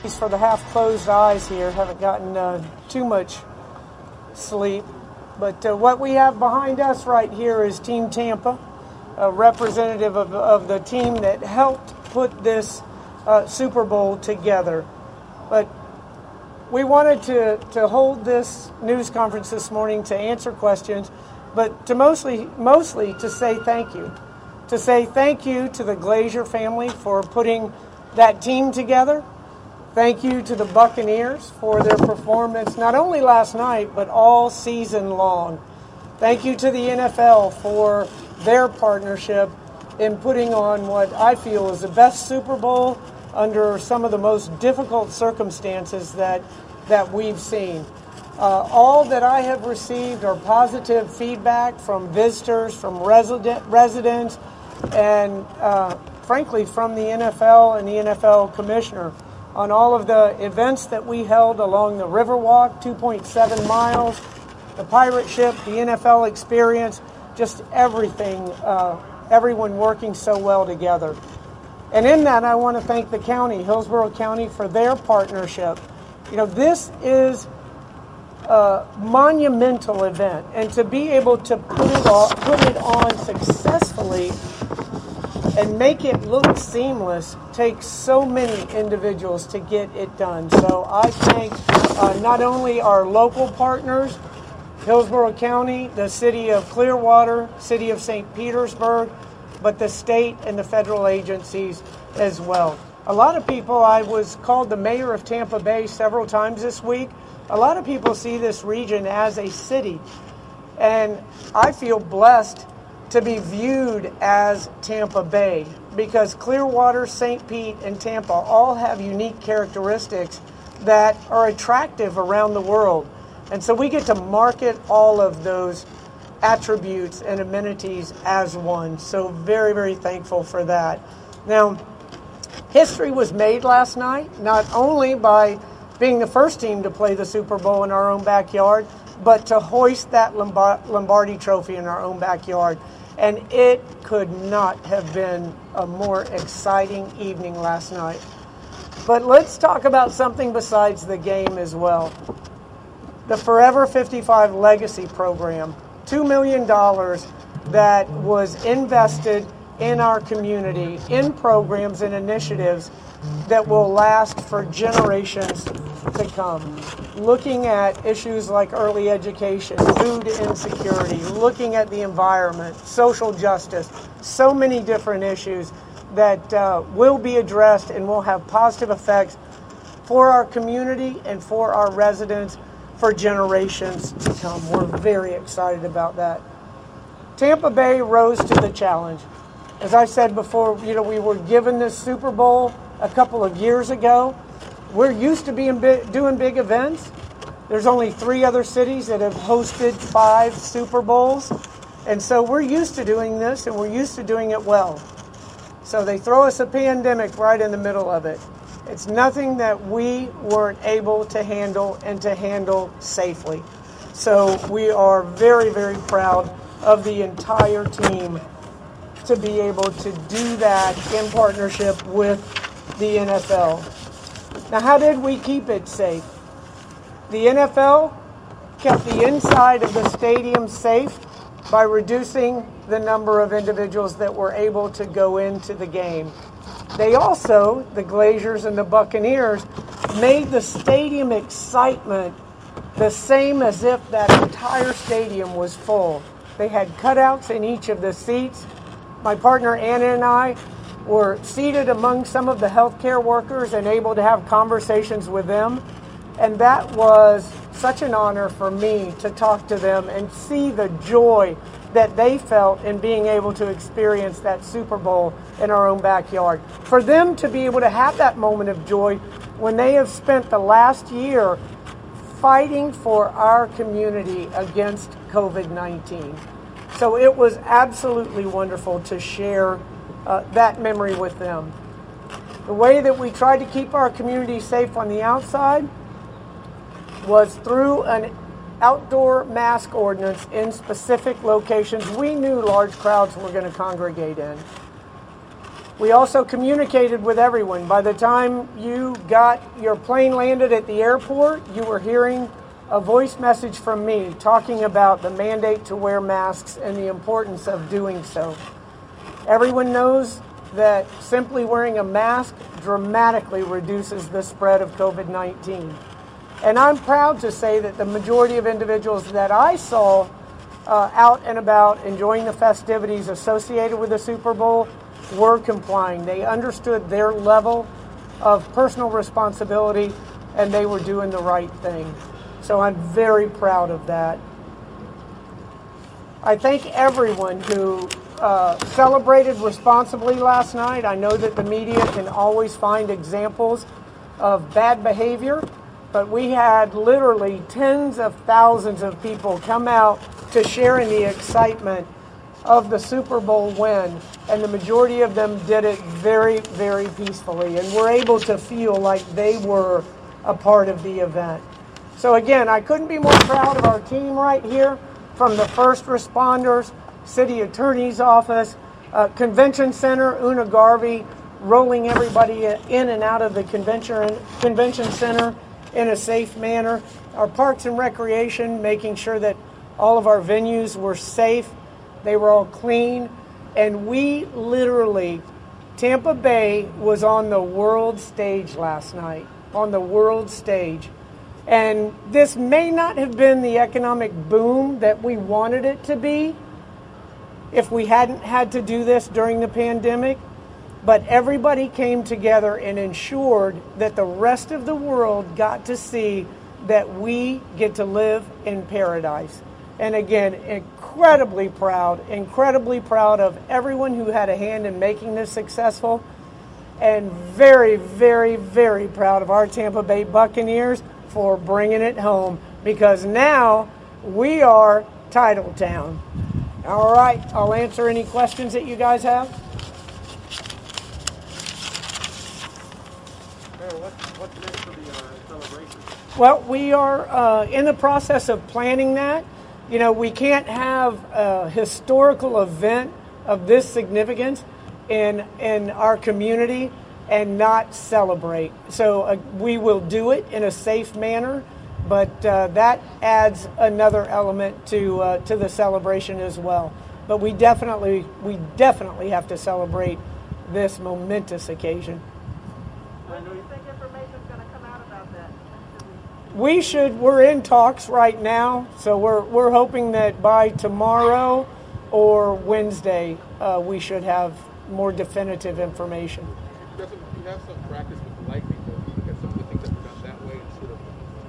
For the half-closed eyes here, haven't gotten too much sleep. But what we have behind us right here is Team Tampa, a representative of the team that helped put this Super Bowl together. But we wanted to hold this news conference this morning to answer questions, but to mostly to say thank you. To say thank you to the Glazer family for putting that team together. Thank you to the Buccaneers for their performance, not only last night, but all season long. Thank you to the NFL for their partnership in putting on what I feel is the best Super Bowl under some of the most difficult circumstances that we've seen. All that I have received are positive feedback from visitors, from residents, and frankly from the NFL and the NFL commissioner on all of the events that we held along the Riverwalk, 2.7 miles, the pirate ship, the NFL experience, just everything, everyone working so well together. And in that, I want to thank the county, Hillsborough County, for their partnership. You know, this is a monumental event, and to be able to put it on successfully and make it look seamless takes so many individuals to get it done. So I thank not only our local partners, Hillsborough County, the City of Clearwater, City of St. Petersburg, but the state and the federal agencies as well. A lot of people, I was called the mayor of Tampa Bay several times this week. A lot of people see this region as a city, and I feel blessed to be viewed as Tampa Bay because Clearwater, St. Pete, and Tampa all have unique characteristics that are attractive around the world. And so we get to market all of those attributes and amenities as one. So very, very thankful for that. Now, history was made last night, not only by being the first team to play the Super Bowl in our own backyard, but to hoist that Lombardi trophy in our own backyard. And it could not have been a more exciting evening last night. But let's talk about something besides the game as well. The Forever 55 Legacy Program, $2 million that was invested in our community, in programs and initiatives that will last for generations to come. Looking at issues like early education, food insecurity, looking at the environment, social justice, so many different issues that will be addressed and will have positive effects for our community and for our residents for generations to come. We're very excited about that. Tampa Bay rose to the challenge. As I said before, we were given this Super Bowl a couple of years ago. We're used to doing big events. There's only 3 other cities that have hosted 5 Super Bowls. And so we're used to doing this, and we're used to doing it well. So they throw us a pandemic right in the middle of it. It's nothing that we weren't able to handle and to handle safely. So we are very, very proud of the entire team to be able to do that in partnership with the NFL. Now, how did we keep it safe? The NFL kept the inside of the stadium safe by reducing the number of individuals that were able to go into the game. They also, the Glazers and the Buccaneers, made the stadium excitement the same as if that entire stadium was full. They had cutouts in each of the seats. My partner Anna and I were seated among some of the healthcare workers and able to have conversations with them. And that was such an honor for me to talk to them and see the joy that they felt in being able to experience that Super Bowl in our own backyard. For them to be able to have that moment of joy when they have spent the last year fighting for our community against COVID-19. So it was absolutely wonderful to share that memory with them. The way that we tried to keep our community safe on the outside was through an outdoor mask ordinance in specific locations we knew large crowds were going to congregate in. We also communicated with everyone. By the time you got your plane landed at the airport, you were hearing a voice message from me talking about the mandate to wear masks and the importance of doing so. Everyone knows that simply wearing a mask dramatically reduces the spread of COVID-19. And I'm proud to say that the majority of individuals that I saw out and about enjoying the festivities associated with the Super Bowl were complying. They understood their level of personal responsibility and they were doing the right thing. So I'm very proud of that. I thank everyone who celebrated responsibly last night. I know that the media can always find examples of bad behavior, but we had literally tens of thousands of people come out to share in the excitement of the Super Bowl win, and the majority of them did it very, very peacefully and were able to feel like they were a part of the event. So again, I couldn't be more proud of our team right here, from the first responders, city attorney's office, convention center, Una Garvey, rolling everybody in and out of the convention center in a safe manner. Our Parks and Recreation, making sure that all of our venues were safe. They were all clean. And we literally, Tampa Bay was on the world stage last night, on the world stage. And this may not have been the economic boom that we wanted it to be if we hadn't had to do this during the pandemic, but everybody came together and ensured that the rest of the world got to see that we get to live in paradise. And again, incredibly proud of everyone who had a hand in making this successful, and very, very, very proud of our Tampa Bay Buccaneers for bringing it home, because now we are Title Town. All right, I'll answer any questions that you guys have. What's next for the celebration? Well, we are in the process of planning that. You know, we can't have a historical event of this significance in our community and not celebrate. So we will do it in a safe manner, but that adds another element to the celebration as well. But we definitely have to celebrate this momentous occasion. When do you think information is going to come out about that? We're in talks right now, so we're hoping that by tomorrow or Wednesday we should have more definitive information. You have some practice with the light people. You some of the things that were done that way instead of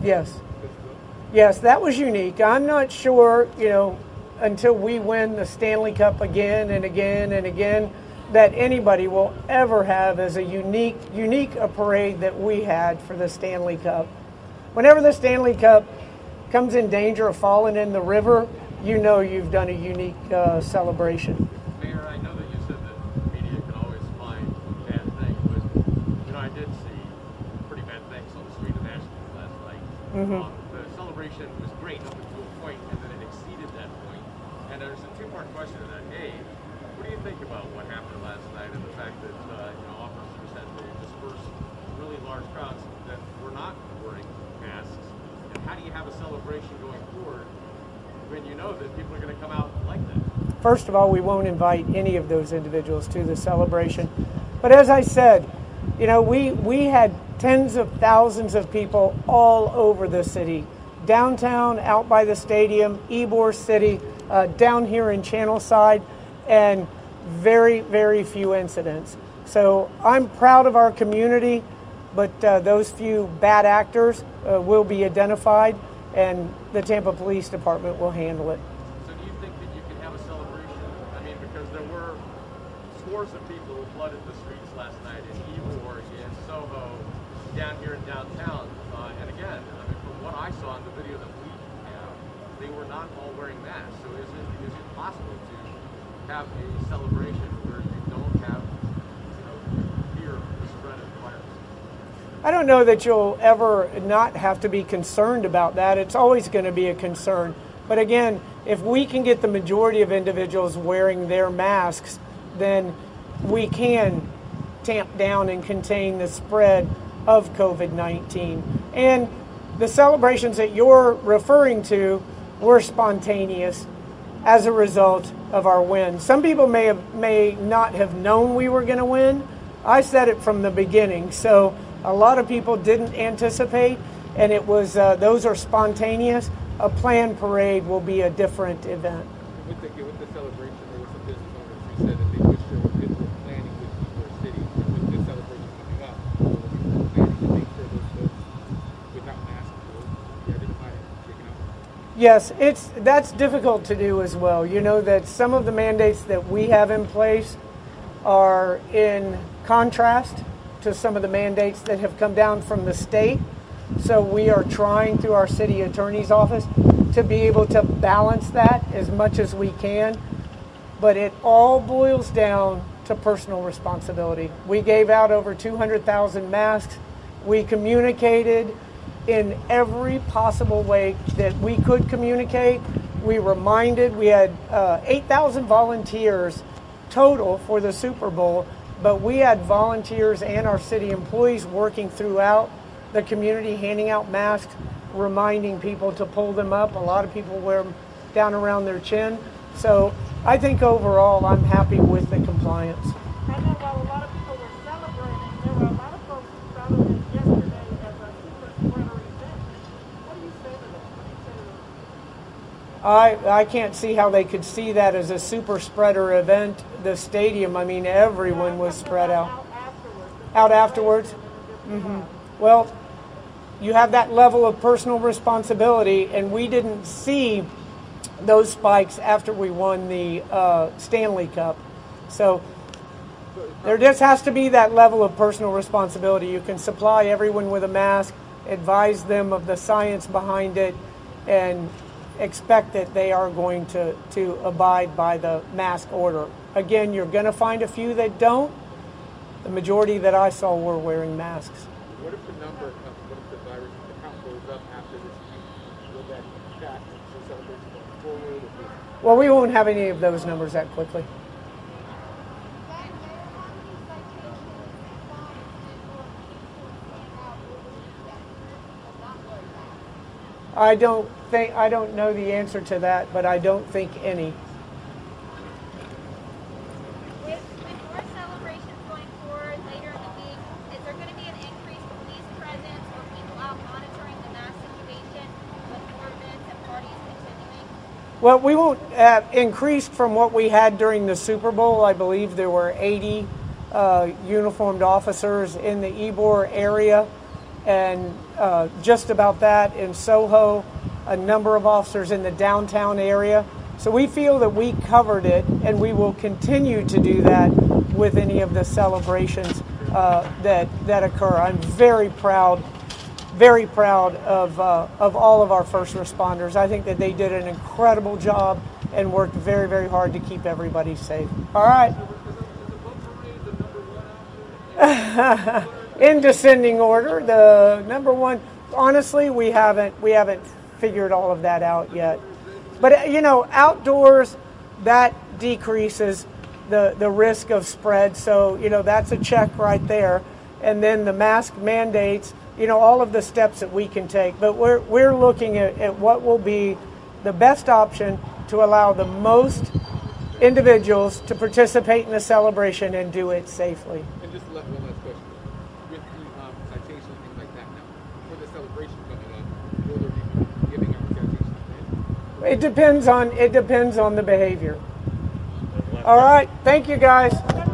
Yes, that was unique. I'm not sure, until we win the Stanley Cup again and again and again, that anybody will ever have as a unique a parade that we had for the Stanley Cup. Whenever the Stanley Cup comes in danger of falling in the river, you've done a unique celebration. Mayor, I know that you said that the media can always find bad things, but I did see pretty bad things on the street of Ashland last night. Mm-hmm. The celebration was great up until a point, and then it exceeded that point. And there's a two-part question to that. A, what do you think about what happened last night and the fact that officers had to disperse really large crowds that were not wearing masks? And how do you have a celebration going forward when you know that people are going to come out like that? First of all, we won't invite any of those individuals to the celebration. But as I said, we had tens of thousands of people all over the city, downtown, out by the stadium, Ybor City, down here in Channelside, and very, very few incidents. So I'm proud of our community, but those few bad actors will be identified, and the Tampa Police Department will handle it. So do you think that you can have a celebration? I mean, because there were scores of people who flooded the streets last night in Ybor, in Soho, down here in downtown. And again, from what I saw in the video that we have, they were not all wearing masks. So is it possible to have a celebration where you don't have, fear of the spread of the virus? I don't know that you'll ever not have to be concerned about that. It's always going to be a concern. But again, if we can get the majority of individuals wearing their masks, then we can tamp down and contain the spread of COVID-19. And the celebrations that you're referring to were spontaneous as a result of our win. Some people may not have known we were going to win. I said it from the beginning, so a lot of people didn't anticipate, and it was those are spontaneous. A planned parade will be a different event. With the celebration, there were some business owners who said that they wish there were people planning with Ybor City with this celebration coming up. So they were planning to make sure those folks without masks will be identified and taken out. Yes, that's difficult to do as well. You know that some of the mandates that we have in place are in contrast to some of the mandates that have come down from the state. So we are trying through our city attorney's office to be able to balance that as much as we can. But it all boils down to personal responsibility. We gave out over 200,000 masks. We communicated in every possible way that we could communicate. We reminded, we had 8,000 volunteers total for the Super Bowl, but we had volunteers and our city employees working throughout the community, handing out masks, reminding people to pull them up. A lot of people wear them down around their chin. So I think overall I'm happy with the compliance. I know while a lot of people were celebrating, there were a lot of folks who celebrated yesterday as a super spreader event. What do you say to that? What do you say to that? I can't see how they could see that as a super spreader event. The stadium, I mean, everyone was spread out. Out afterwards? Mm-hmm. Well, you have that level of personal responsibility, and we didn't see those spikes after we won the Stanley Cup. So there just has to be that level of personal responsibility. You can supply everyone with a mask, advise them of the science behind it, and expect that they are going to abide by the mask order. Again, you're going to find a few that don't. The majority that I saw were wearing masks. What if the number, what if the virus, the count goes up after this week? Will that impact the celebration going forward? Well, we won't have any of those numbers that quickly. I don't know the answer to that, but I don't think any. With more celebrations going forward later in the week, is there going to be an increased police presence or people out monitoring the mass situation with more events and parties continuing? Well, we won't have increased from what we had during the Super Bowl. I believe there were 80 uniformed officers in the Ybor area, and just about that in Soho, a number of officers in the downtown area. So we feel that we covered it, and we will continue to do that with any of the celebrations that occur. I'm very proud of all of our first responders. I think that they did an incredible job and worked very, very hard to keep everybody safe. All right. In descending order, the number one, honestly, we haven't figured all of that out yet. But you know, outdoors, that decreases the risk of spread. So, you know, that's a check right there. And then the mask mandates, you know, all of the steps that we can take. But we're looking at what will be the best option to allow the most individuals to participate in the celebration and do it safely. And just one last question. With the citations and things like that now, for the celebration coming up, will there be giving out citations then? It depends on the behavior. All right. Thank you, guys.